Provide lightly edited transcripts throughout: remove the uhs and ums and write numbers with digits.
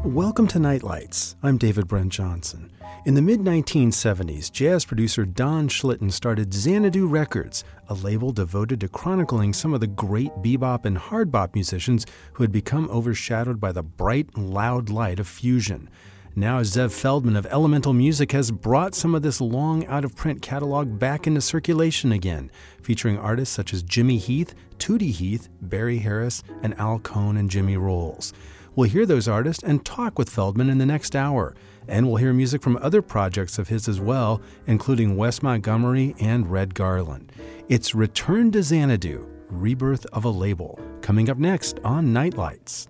Welcome to Nightlights. I'm David Brent Johnson. In the mid-1970s, jazz producer Don Schlitten started Xanadu Records, a label devoted to chronicling some of the great bebop and hard bop musicians who had become overshadowed by the bright and loud light of fusion. Now Zev Feldman of Elemental Music has brought some of this long out-of-print catalog back into circulation again, featuring artists such as Jimmy Heath, Tootie Heath, Barry Harris, and Al Cohn and Jimmy Rolls. We'll hear those artists and talk with Feldman in the next hour, and we'll hear music from other projects of his as well, including Wes Montgomery and Red Garland. It's Return to Xanadu, Rebirth of a Label, coming up next on Nightlights.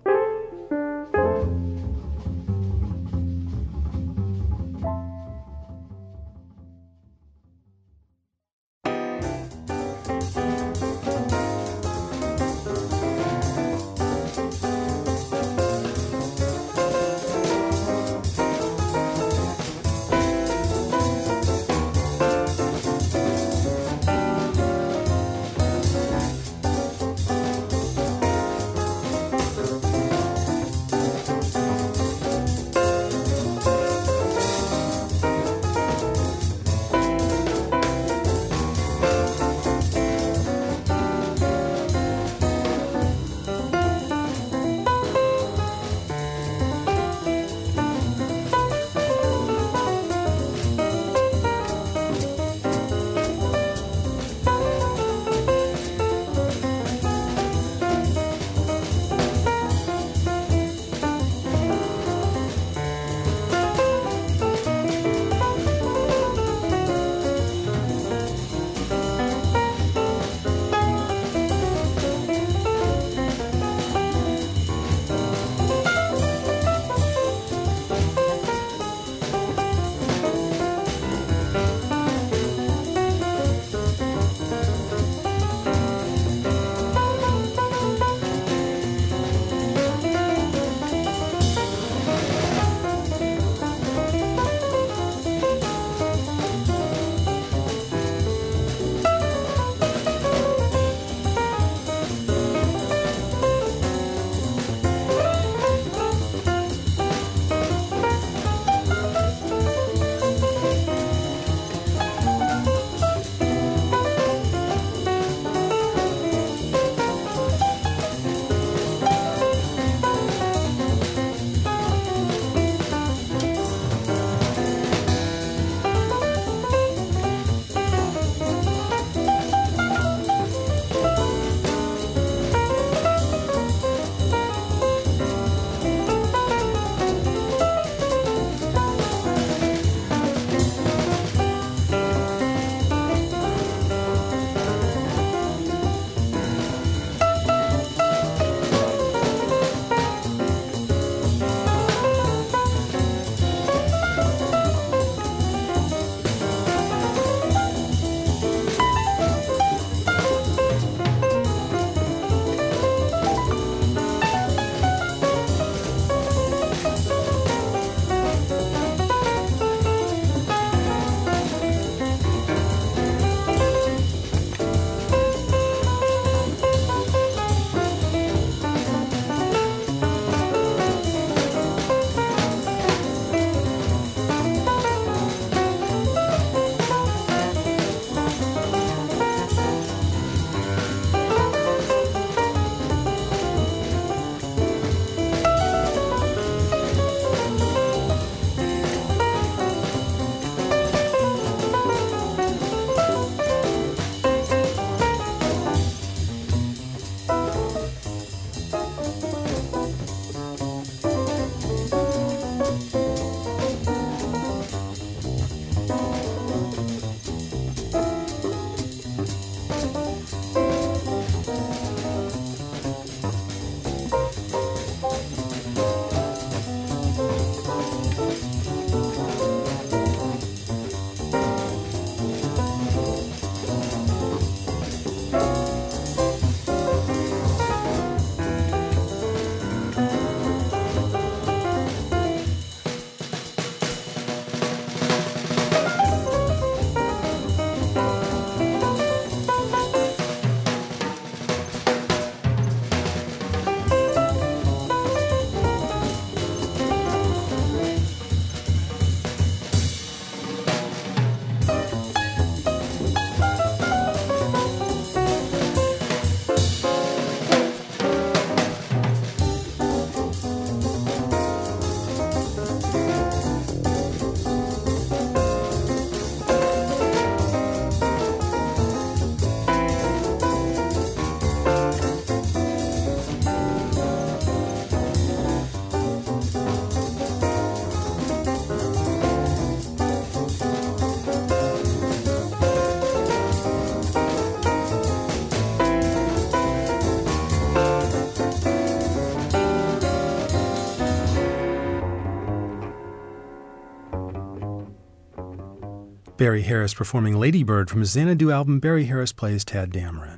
Barry Harris performing Lady Bird from his Xanadu album Barry Harris Plays Tadd Dameron.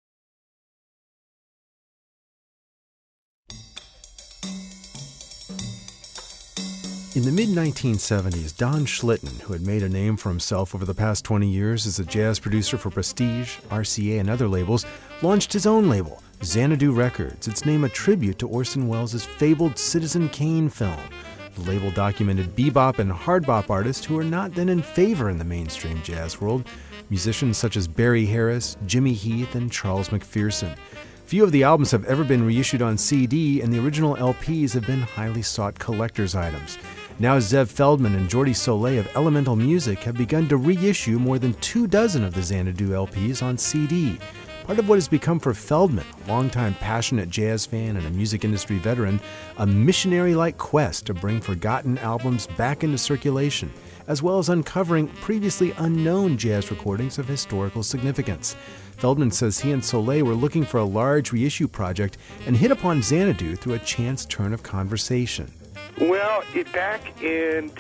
In the mid-1970s, Don Schlitten, who had made a name for himself over the past 20 years as a jazz producer for Prestige, RCA, and other labels, launched his own label, Xanadu Records, its name a tribute to Orson Welles' fabled Citizen Kane film. The label documented bebop and hard bop artists who were not then in favor in the mainstream jazz world, musicians such as Barry Harris, Jimmy Heath, and Charles McPherson. Few of the albums have ever been reissued on CD, and the original LPs have been highly sought collector's items. Now Zev Feldman and Jordi Soleil of Elemental Music have begun to reissue more than 24 of the Xanadu LPs on CD. Part of what has become for Feldman, a longtime passionate jazz fan and a music industry veteran, a missionary-like quest to bring forgotten albums back into circulation, as well as uncovering previously unknown jazz recordings of historical significance. Feldman says he and Soleil were looking for a large reissue project and hit upon Xanadu through a chance turn of conversation. Well, back in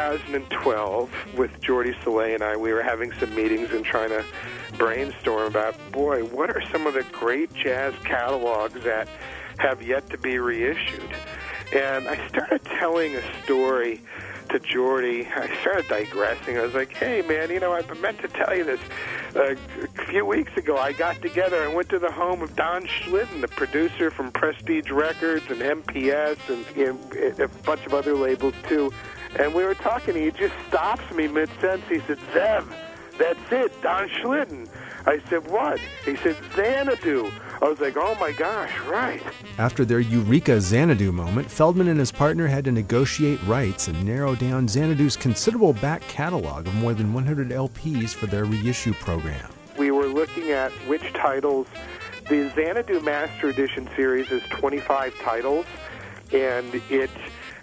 2012, with Jordi Soleil and I, we were having some meetings and trying to brainstorm about, boy, what are some of the great jazz catalogs that have yet to be reissued? And I started telling a story to Jordi. I started digressing. I was like, hey, man, I meant to tell you this. A few weeks ago, I got together and went to the home of Don Schlitten, the producer from Prestige Records and MPS and a bunch of other labels, too. And we were talking, and he just stops me mid-sentence. He said, Zev, that's it, Don Schlitten. I said, what? He said, Xanadu. I was like, oh my gosh, right. After their Eureka Xanadu moment, Feldman and his partner had to negotiate rights and narrow down Xanadu's considerable back catalog of more than 100 LPs for their reissue program. We were looking at which titles. The Xanadu Master Edition series is 25 titles, and it's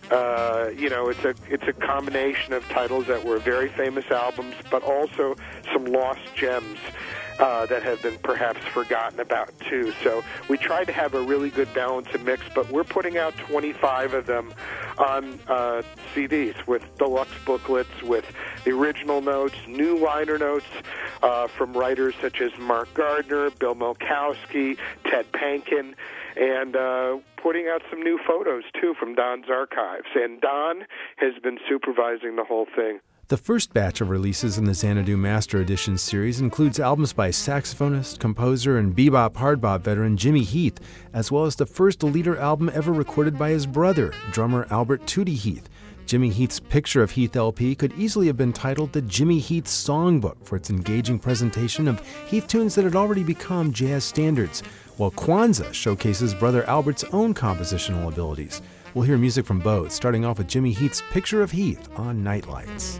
a combination of titles that were very famous albums, but also some lost gems that have been perhaps forgotten about, too. So we tried to have a really good balance and mix, but we're putting out 25 of them on CDs with deluxe booklets, with the original notes, new liner notes from writers such as Mark Gardner, Bill Milkowski, Ted Pankin, and putting out some new photos, too, from Don's archives. And Don has been supervising the whole thing. The first batch of releases in the Xanadu Master Edition series includes albums by saxophonist, composer, and bebop hard bop veteran Jimmy Heath, as well as the first leader album ever recorded by his brother, drummer Albert Tootie Heath. Jimmy Heath's Picture of Heath LP could easily have been titled the Jimmy Heath Songbook for its engaging presentation of Heath tunes that had already become jazz standards, while Kwanzaa showcases brother Albert's own compositional abilities. We'll hear music from both, starting off with Jimmy Heath's Picture of Heath on Nightlights.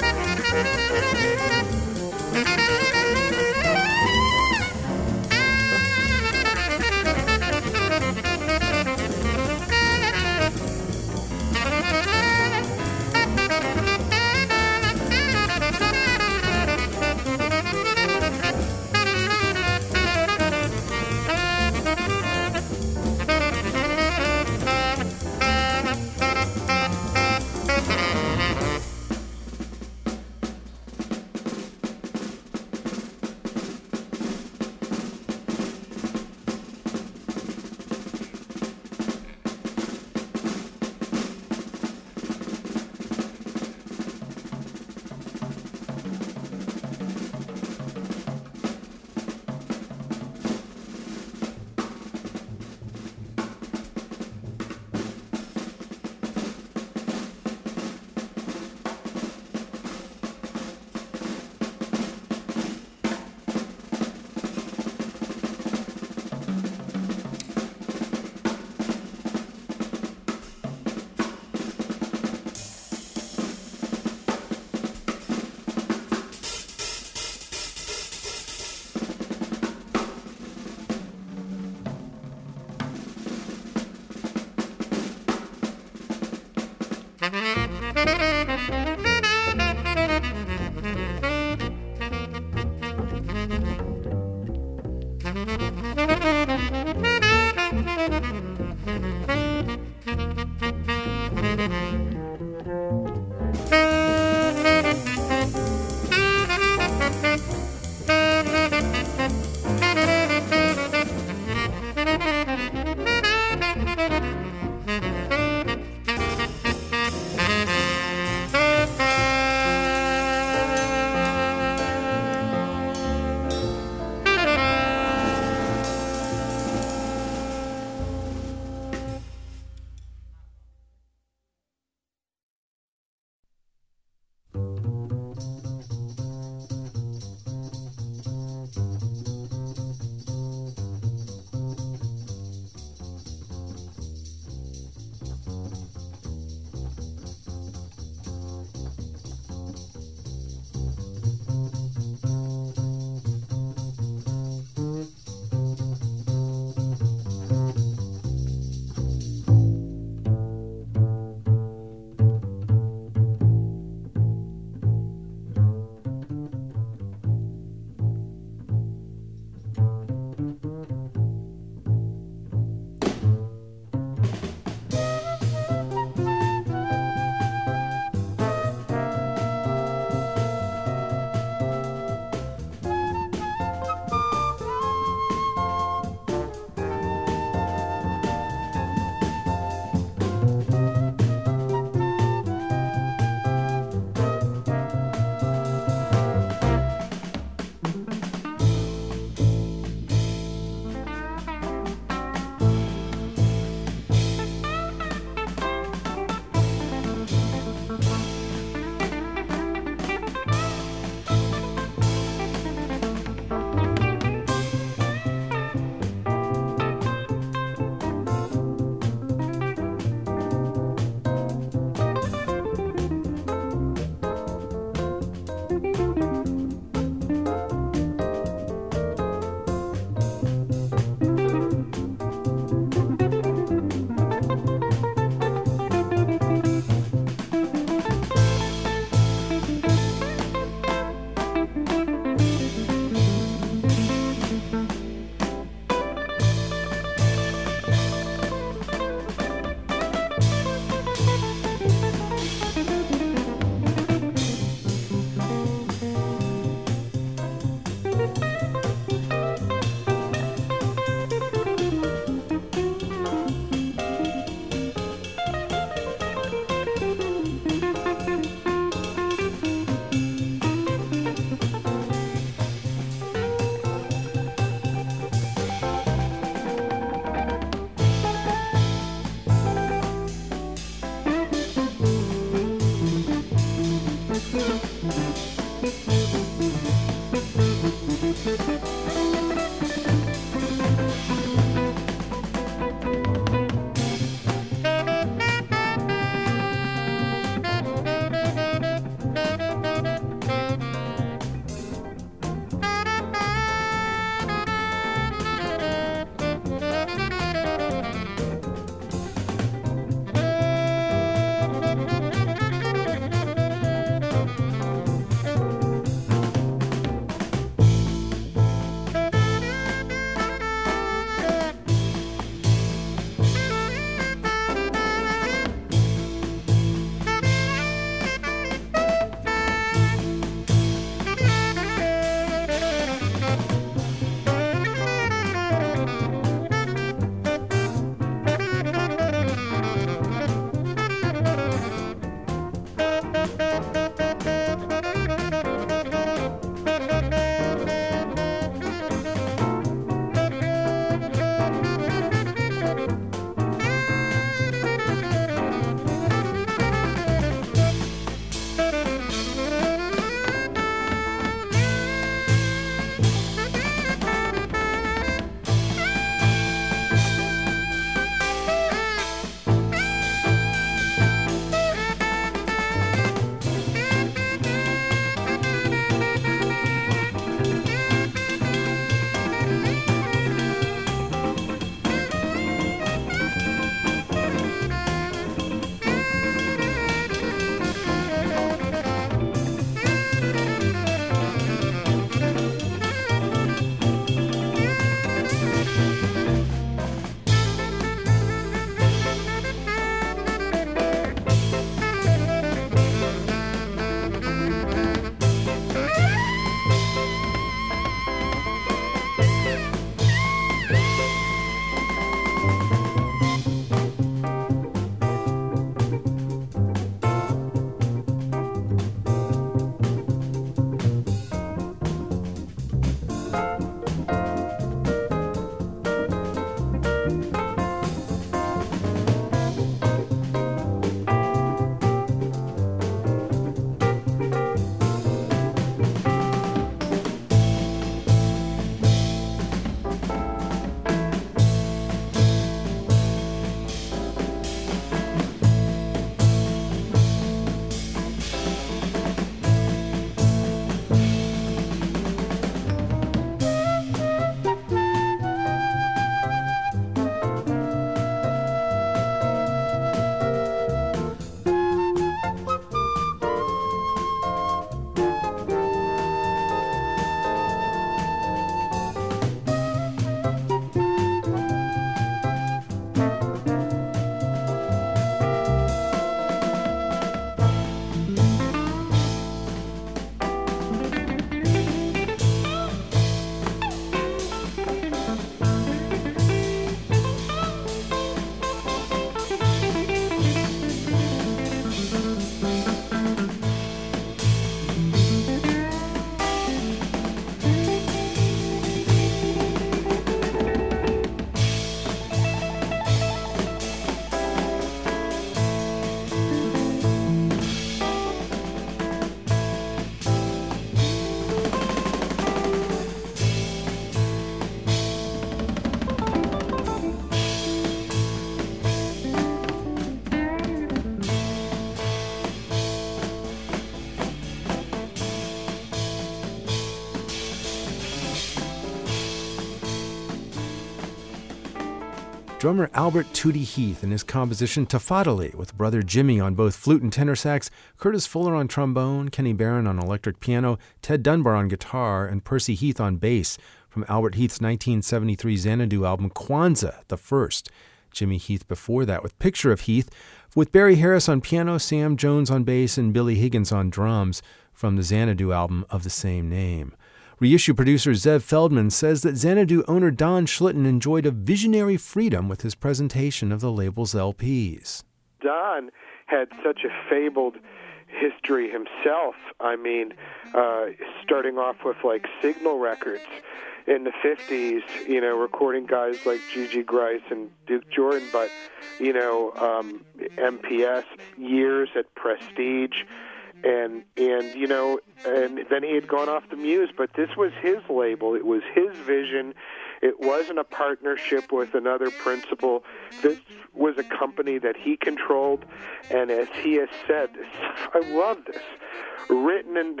drummer Albert Tootie Heath and his composition Tafadali, with brother Jimmy on both flute and tenor sax, Curtis Fuller on trombone, Kenny Barron on electric piano, Ted Dunbar on guitar, and Percy Heath on bass, from Albert Heath's 1973 Xanadu album Kwanzaa, the first. Jimmy Heath before that with Picture of Heath, with Barry Harris on piano, Sam Jones on bass, and Billy Higgins on drums, from the Xanadu album of the same name. Reissue producer Zev Feldman says that Xanadu owner Don Schlitten enjoyed a visionary freedom with his presentation of the label's LPs. Don had such a fabled history himself. I mean, starting off with like Signal Records in the 50s, you know, recording guys like Gigi Grice and Duke Jordan, but, you know, MPS, years at Prestige, and you know, and then he had gone off the Muse, but this was his label. It was his vision. It wasn't a partnership with another principal. This was a company that he controlled, and as he has said, I love this. Written and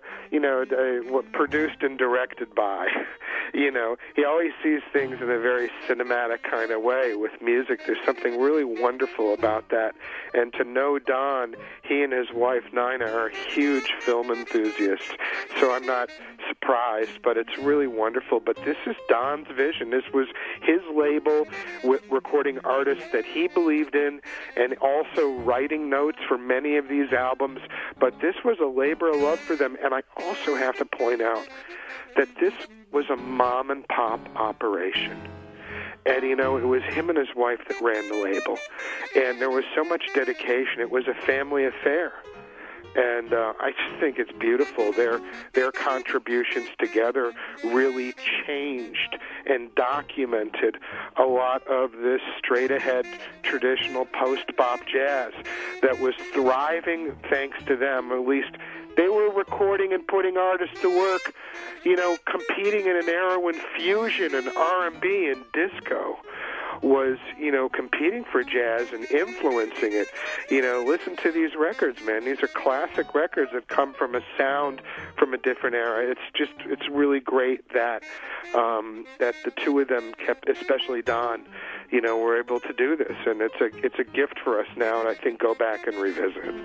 produced and directed by. You know, he always sees things in a very cinematic kind of way with music. There's something really wonderful about that. And to know Don, he and his wife Nina are huge film enthusiasts. So I'm not surprised, but it's really wonderful. But this is Don's vision. This was his label with recording artists that he believed in, and also writing notes for many of these albums. But this was a labor of love for them. And I also have to point out that this was a mom-and-pop operation. And, you know, it was him and his wife that ran the label. And there was so much dedication. It was a family affair. And I just think it's beautiful. Their contributions together really changed and documented a lot of this straight-ahead traditional post-bop jazz that was thriving thanks to them. At least they were recording and putting artists to work, you know, competing in an era when fusion and R&B and disco was, you know, competing for jazz and influencing it. You know, listen to these records, man. These are classic records that come from a sound from a different era. It's really great that that the two of them kept, especially Don, you know, were able to do this, and it's a gift for us now, and I think go back and revisit.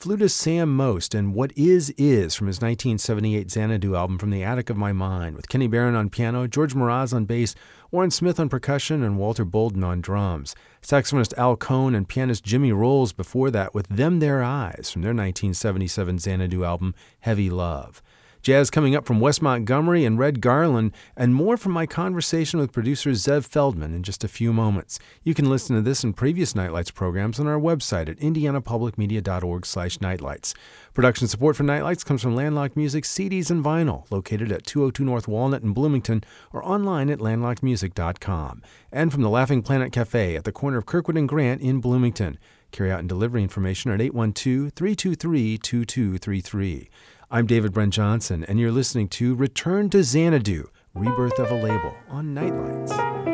flutist Sam Most and What Is from his 1978 Xanadu album From the Attic of My Mind, with Kenny Barron on piano, George Mraz on bass, Warren Smith on percussion, and Walter Bolden on drums. Saxophonist Al Cohn and pianist Jimmy Rolls before that with Them Their Eyes from their 1977 Xanadu album Heavy Love. Jazz coming up from Wes Montgomery and Red Garland, and more from my conversation with producer Zev Feldman in just a few moments. You can listen to this and previous Nightlights programs on our website at indianapublicmedia.org/nightlights. Production support for Nightlights comes from Landlocked Music CDs and Vinyl, located at 202 North Walnut in Bloomington, or online at landlockedmusic.com. And from the Laughing Planet Cafe at the corner of Kirkwood and Grant in Bloomington. Carry out and delivery information at 812-323-2233. I'm David Brent Johnson, and you're listening to Return to Xanadu, Rebirth of a Label on Nightlights.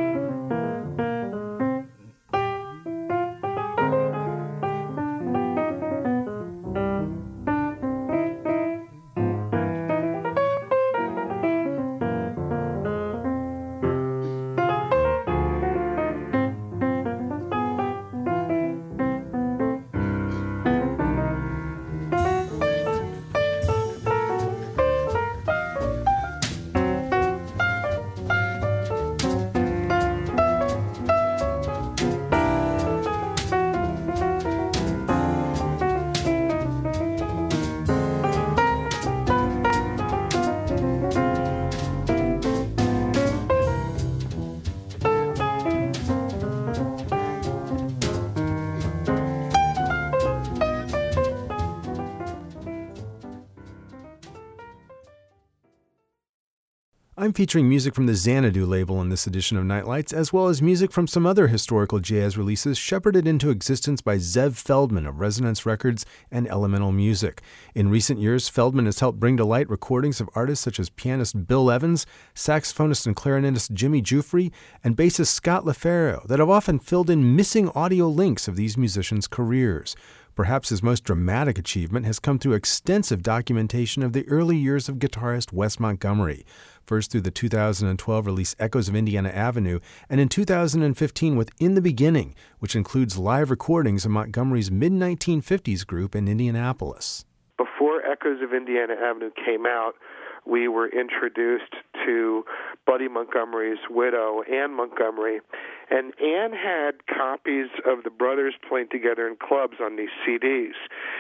I'm featuring music from the Xanadu label in this edition of Nightlights, as well as music from some other historical jazz releases shepherded into existence by Zev Feldman of Resonance Records and Elemental Music. In recent years, Feldman has helped bring to light recordings of artists such as pianist Bill Evans, saxophonist and clarinetist Jimmy Giuffre, and bassist Scott LaFaro that have often filled in missing audio links of these musicians' careers. Perhaps his most dramatic achievement has come through extensive documentation of the early years of guitarist Wes Montgomery, first through the 2012 release Echoes of Indiana Avenue, and in 2015 with In the Beginning, which includes live recordings of Montgomery's mid-1950s group in Indianapolis. Before Echoes of Indiana Avenue came out, we were introduced to Buddy Montgomery's widow, Ann Montgomery, and Ann had copies of the brothers playing together in clubs on these CDs.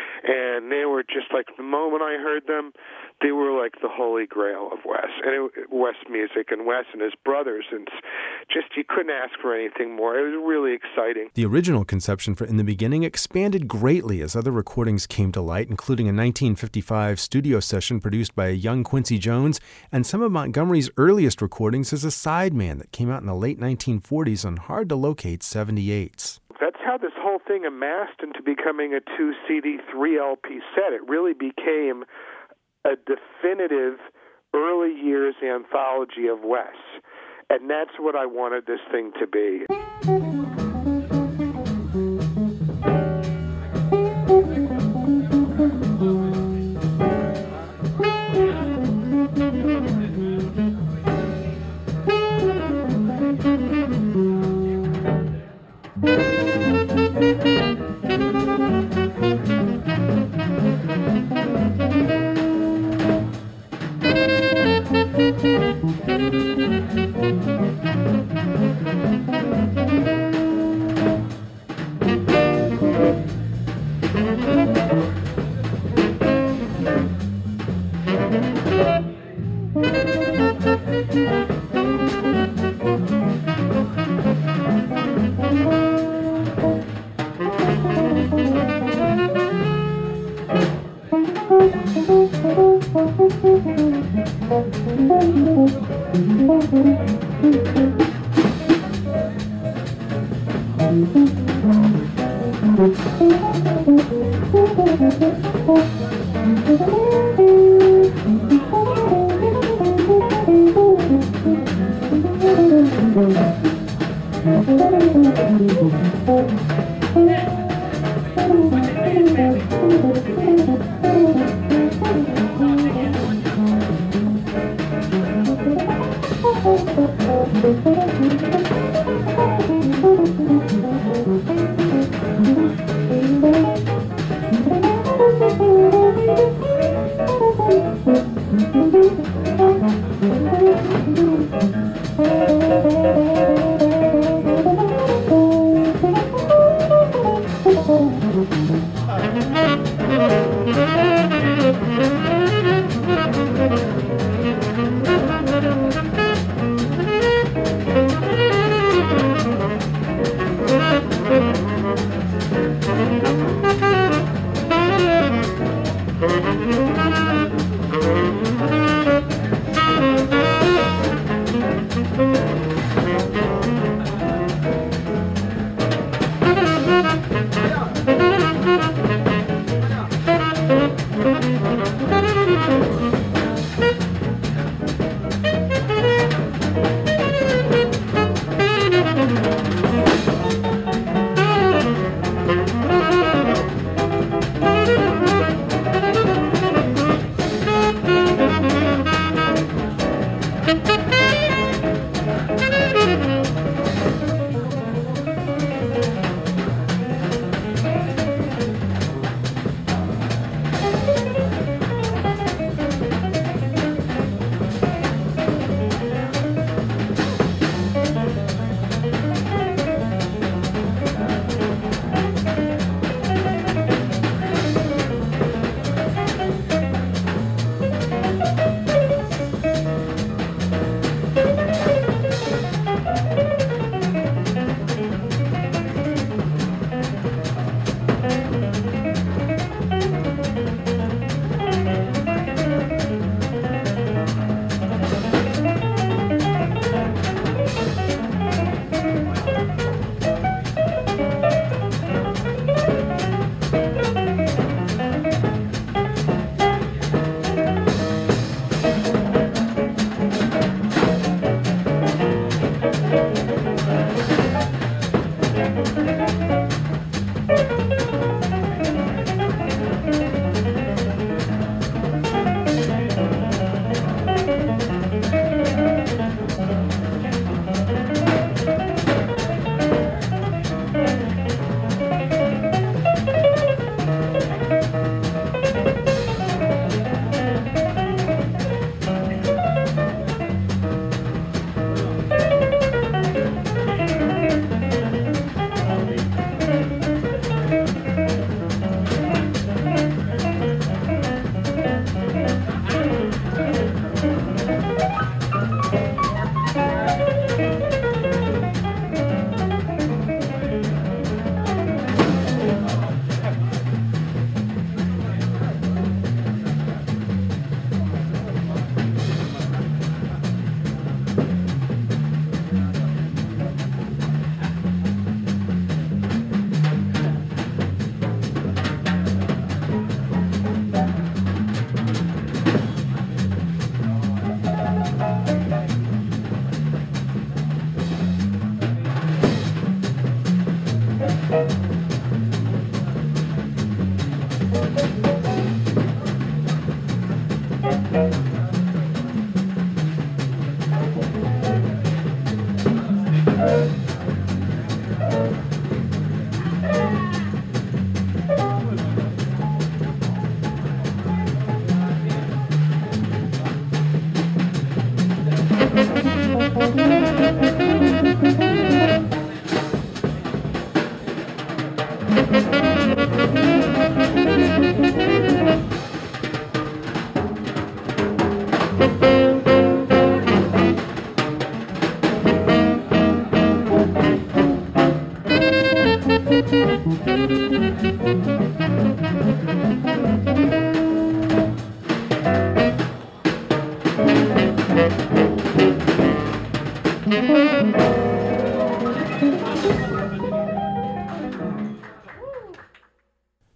And they were just like, the moment I heard them, they were like the holy grail of Wes, and Wes music, and Wes and his brothers, and just you couldn't ask for anything more. It was really exciting. The original conception for In the Beginning expanded greatly as other recordings came to light, including a 1955 studio session produced by a young Quincy Jones, and some of Montgomery's earliest recordings as a sideman that came out in the late 1940s on hard-to-locate 78s. That's how this whole thing amassed into becoming a 2-CD, 3-LP set. It really became a definitive early years anthology of Wes. And that's what I wanted this thing to be.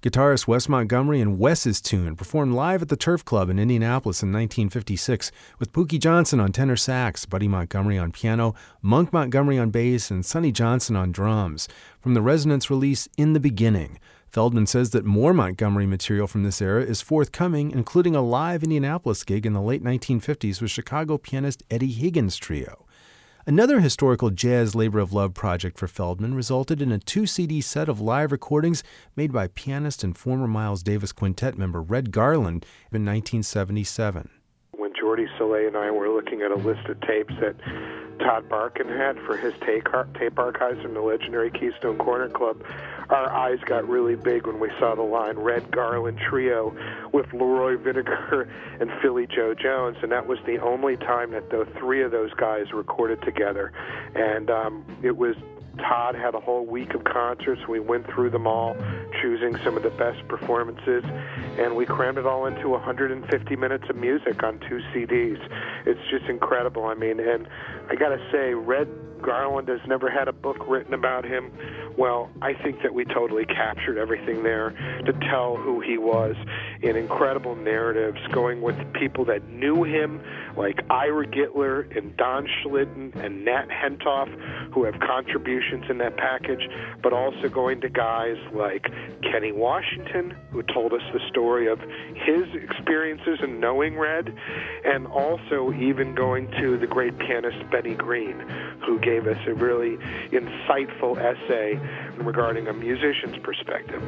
Guitarist Wes Montgomery and Wes's Tune performed live at the Turf Club in Indianapolis in 1956 with Pookie Johnson on tenor sax, Buddy Montgomery on piano, Monk Montgomery on bass, and Sonny Johnson on drums. From the Resonance release In the Beginning, Feldman says that more Montgomery material from this era is forthcoming, including a live Indianapolis gig in the late 1950s with Chicago pianist Eddie Higgins Trio. Another historical jazz labor of love project for Feldman resulted in a 2-CD set of live recordings made by pianist and former Miles Davis Quintet member Red Garland in 1977. When Jordy Soleil and I were looking at a list of tapes that Todd Barkin had for his tape archives from the legendary Keystone Corner Club, our eyes got really big when we saw the line Red Garland Trio with Leroy Vinnegar and Philly Joe Jones, and that was the only time that the three of those guys recorded together. And it was Todd had a whole week of concerts. We went through them all, choosing some of the best performances, and we crammed it all into 150 minutes of music on 2 CDs. It's just incredible. I mean, and I got to say, Red Garland has never had a book written about him. Well, I think that we totally captured everything there to tell who he was in incredible narratives, going with people that knew him, like Ira Gittler and Don Schlitten and Nat Hentoff, who have contributions in that package, but also going to guys like Kenny Washington, who told us the story of his experiences in knowing Red, and also even going to the great pianist Benny Green, who gave us a really insightful essay regarding a musician's perspective.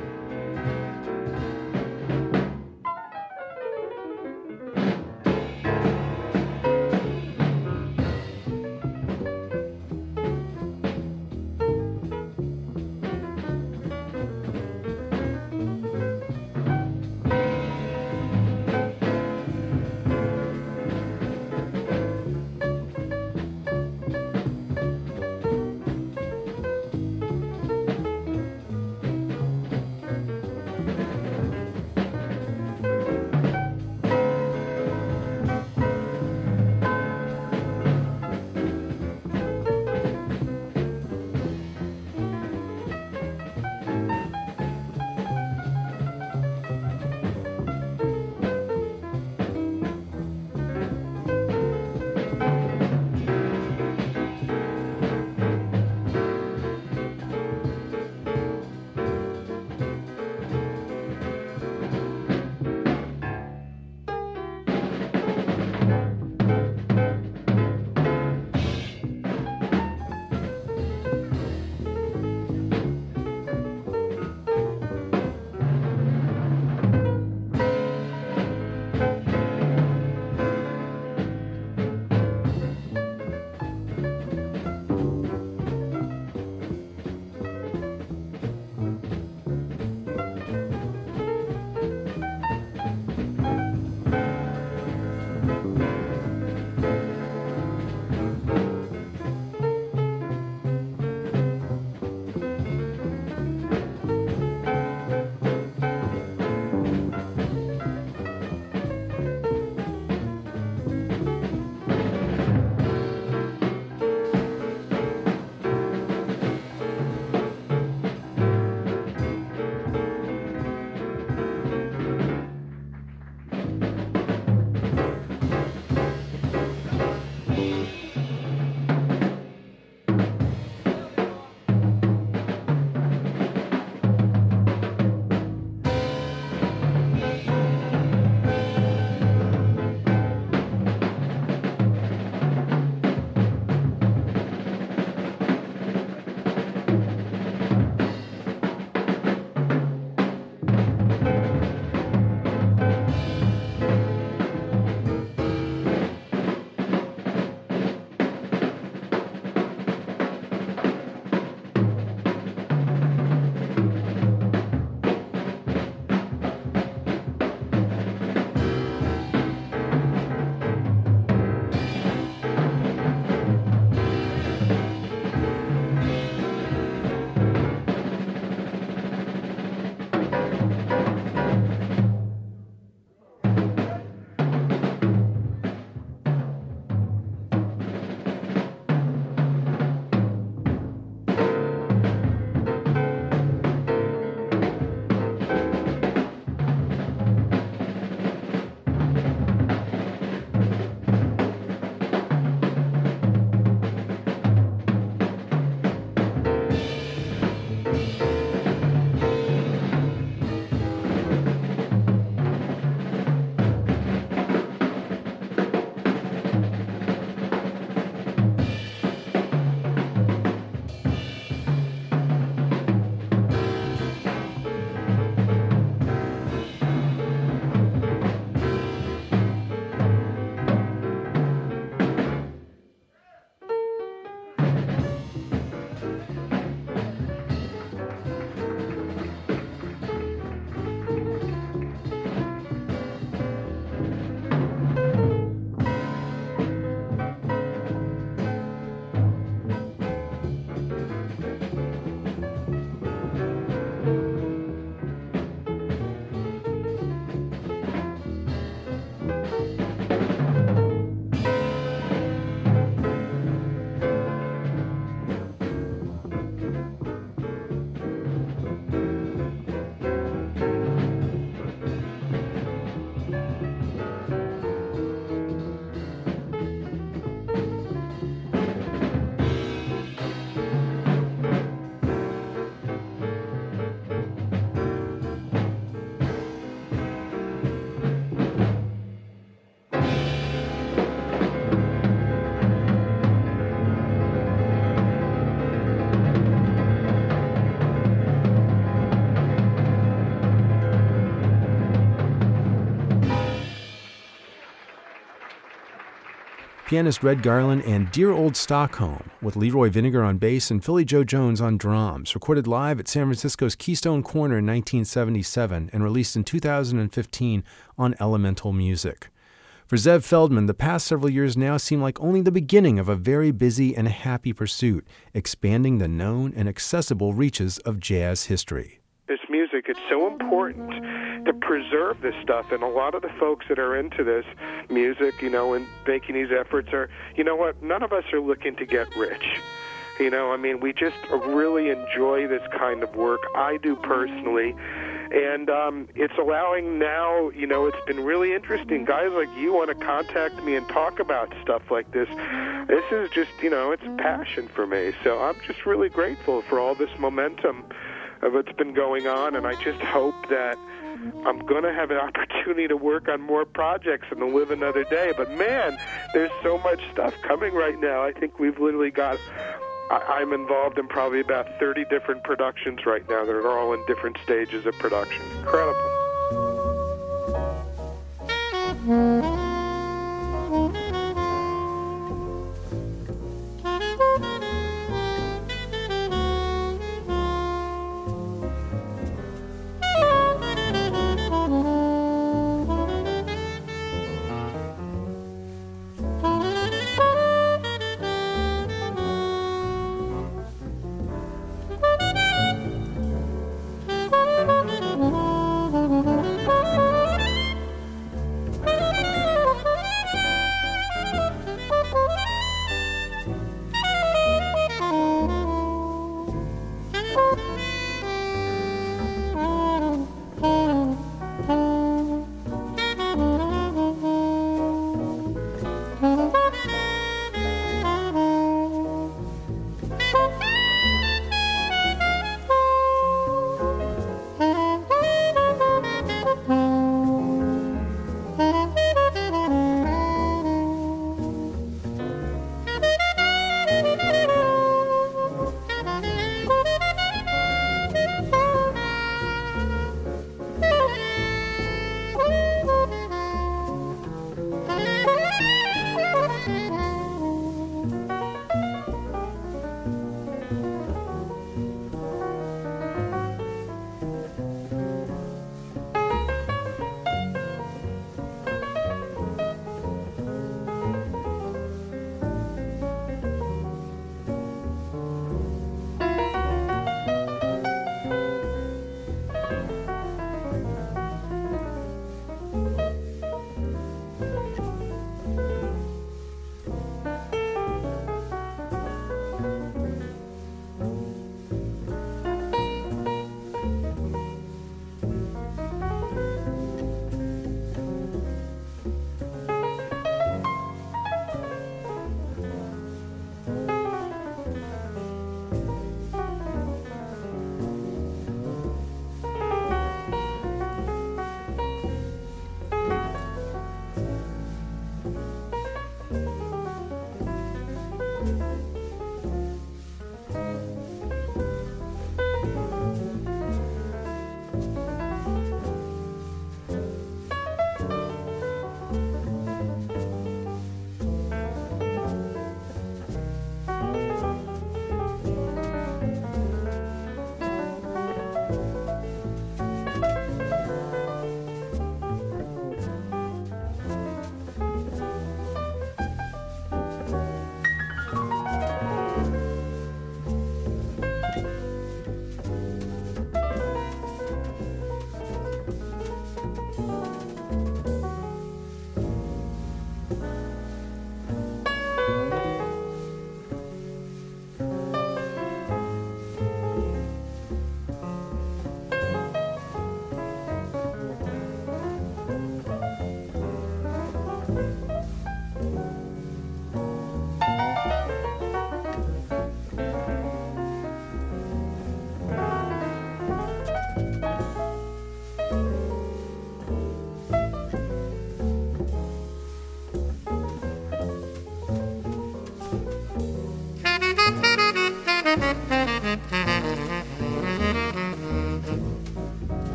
pianist Red Garland, and Dear Old Stockholm, with Leroy Vinegar on bass and Philly Joe Jones on drums, recorded live at San Francisco's Keystone Corner in 1977 and released in 2015 on Elemental Music. For Zev Feldman, the past several years now seem like only the beginning of a very busy and happy pursuit, expanding the known and accessible reaches of jazz history. This music, it's so important to preserve this stuff, and a lot of the folks that are into this music, and making these efforts are, none of us are looking to get rich. We just really enjoy this kind of work. I do personally. And it's allowing now, it's been really interesting. Guys like you want to contact me and talk about stuff like this. This is just, it's a passion for me. So I'm just really grateful for all this momentum of what's been going on, and I just hope that I'm going to have an opportunity to work on more projects and to live another day. But man, there's so much stuff coming right now. I think we've literally got, I'm involved in probably about 30 different productions right now that are all in different stages of production. Incredible.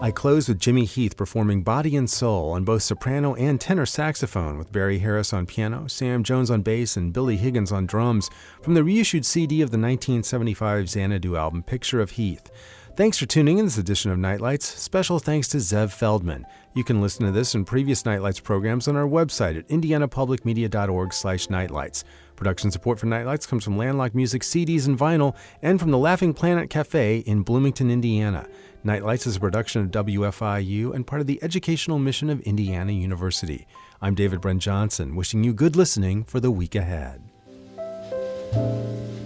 I close with Jimmy Heath performing Body and Soul on both soprano and tenor saxophone, with Barry Harris on piano, Sam Jones on bass, and Billy Higgins on drums, from the reissued CD of the 1975 Xanadu album, Picture of Heath. Thanks for tuning in this edition of Nightlights. Special thanks to Zev Feldman. You can listen to this and previous Nightlights programs on our website at indianapublicmedia.org/nightlights. Production support for Nightlights comes from Landlocked Music CDs and vinyl, and from the Laughing Planet Cafe in Bloomington, Indiana. Nightlights is a production of WFIU and part of the educational mission of Indiana University. I'm David Brent Johnson, wishing you good listening for the week ahead.